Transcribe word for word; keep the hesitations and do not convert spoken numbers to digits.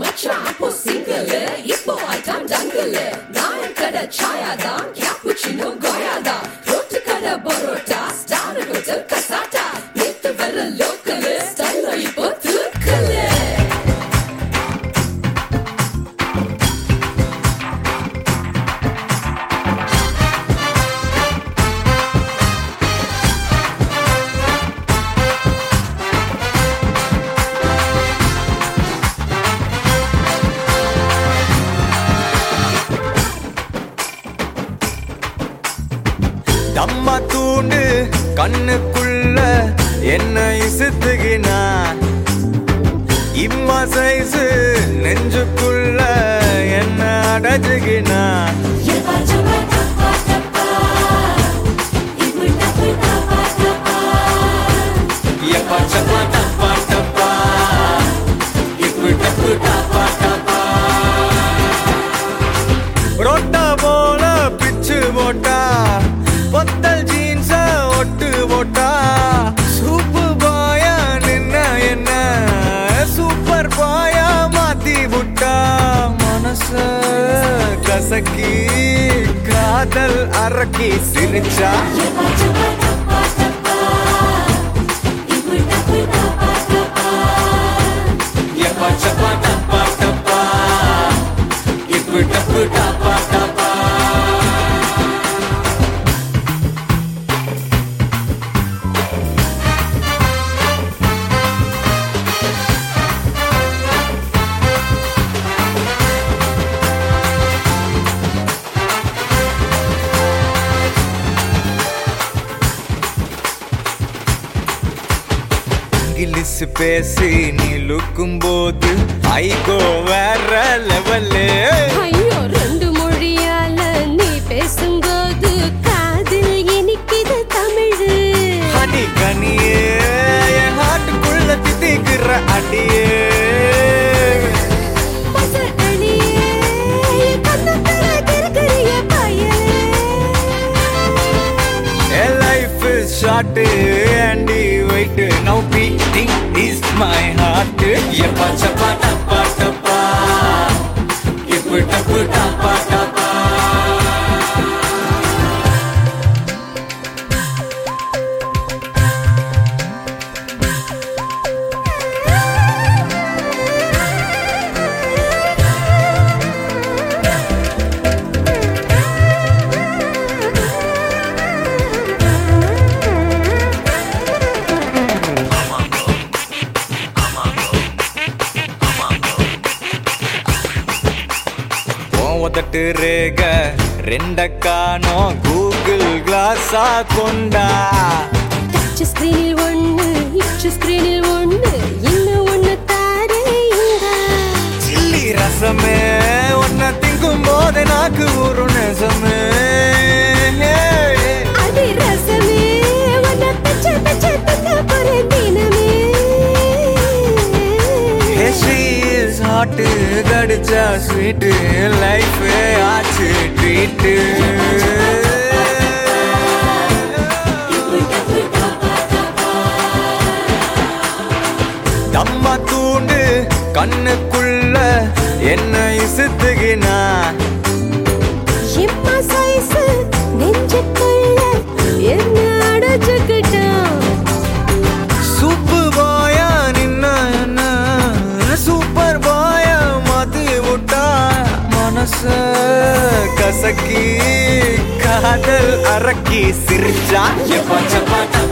மச்சான் அப்போ சிங்கிள் இப்போ ஐட்டம் டங்கிள் நான் கடை சாயாதான் கேப்புச்சினோ கோயாதான் ரோட்டு கடை பரோட்டா ஸ்டார் ஹோட்டல் கசாட்டா நேத்து வர லோக்கல் ஸ்டைல் இப்போ தூக்கல் தம்மா தூண்டு கண்ணுக்குள்ள என்ன இசுத்துகினா இம்மா சைசு நெஞ்சுக்குள்ள என்ன அடைச்சுகினா ரோட்டா போல பிச்சு போட்டா பொத்தல் ஜீன்ஸ ஒட்டு போட்டா சூப்பு பாயா நின்ன என்ன சூப்பர் பாயா மாத்தி புட்டா மனச கசக்கி காதல் அரக்கி சிரிச்சா இங்கிலீஷ் பேசி நீ லுக்கும் போது ஐகோ வேற லெவலு ஐயோ ரெண்டு மொழியால நீ பேசும்போது காதில் இனிக்குது தமிழு ஹனி கனியே என் ஹார்ட்டுக்குள்ள தித்திக்கிற அடியே Short and wait, now beating is my heart. Yappa chappa tappa tappa, yappa tappa tappa tappa. ஒதட்டு ரேக ரெண்ட காணோம் கூகுள் கிளாஸா கொண்டா டச் ஸ்கிரீனில் ஒண்ணு இச் ஸ்கிரீனில் ஒண்ணு இன்னும் ஒண்ணு தாரேங்க சில்லி ரசமே ஒன்ன திங்கும் போது நாக்கு ஒரு நெசமே அடி ரசமே ஒன்ன பச்சை பச்சை தந்த போறேன் தினமே She is hot, கடிச்சா sweet, life ஆச்சு treat. தம்மா தூண்டு கண்ணுக்குள்ள என்ன இசுத்துகினா இம்மா சைஸ் நெஞ்சுக்குள்ள என்ன அடைச்சுக்கிட்டா சூப்பு பாயா நின்ன என்ன சூப்பர் பாயா மாத்தி விட்டா மனச கசக்கி காதல் அரக்கி சிரிச்சா எப்பா சப்பா